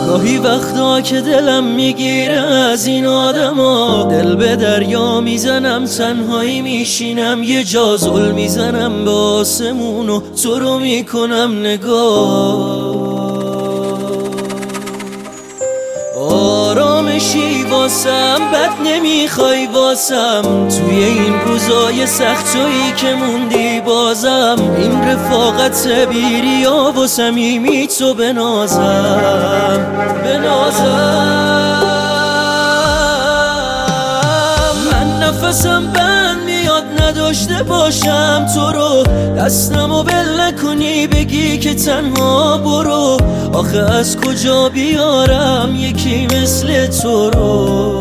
گاهی وقتا که دلم میگیره از این آدما، دل به دریا میزنم، تنهایی میشینم یه جا، زل میزنم به آسمون و تو رو میکنم نگاه. آرامشی واسم بد نمیخوای واسم، توی این روزای سخت تویی که موندی بازم، این رفاقت بیریا و صمیمی تو بنازم من نفسم بند میاد نداشته باشم تو رو، دستمو بل نکنی بگی که تنها برو، آخه از کجا بیارم یکی مثل تو رو.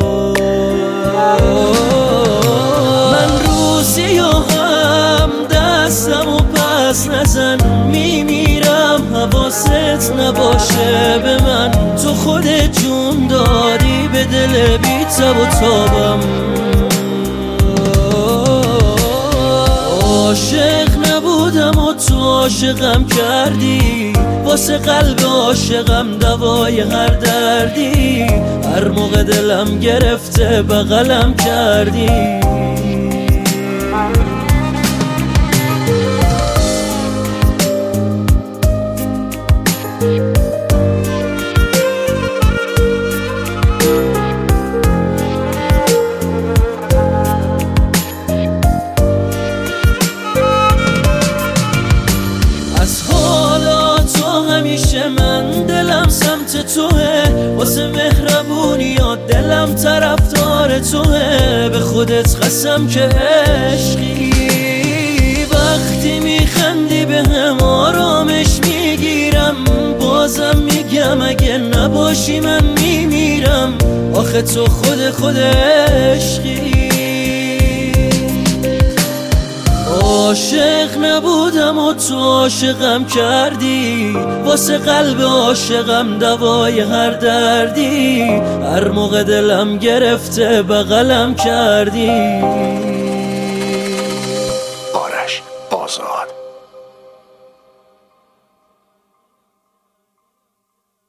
من روزی هم دستمو پس نزن، میمیرم حواست نباشه به من، تو خودت جون داری به دل بی تب و تابم. عاشق نبودم و تو عاشقم کردی، واسه قلب عاشقم دوای هر دردی، هر موقع دلم گرفته بغلم کردی. همیشه من دلم سمت توه، واسه مهربونیات دلم طرفدار توه، به خودت قسم که عشقی، وقتی میخندی به هم آرامش میگیرم، بازم میگم اگه نباشی من میمیرم، آخه تو خود عشقی. عاشق نبودم و تو عاشقم کردی، واسه قلب عاشقم دوای هر دردی، هر موقع دلم گرفته بغلم کردی.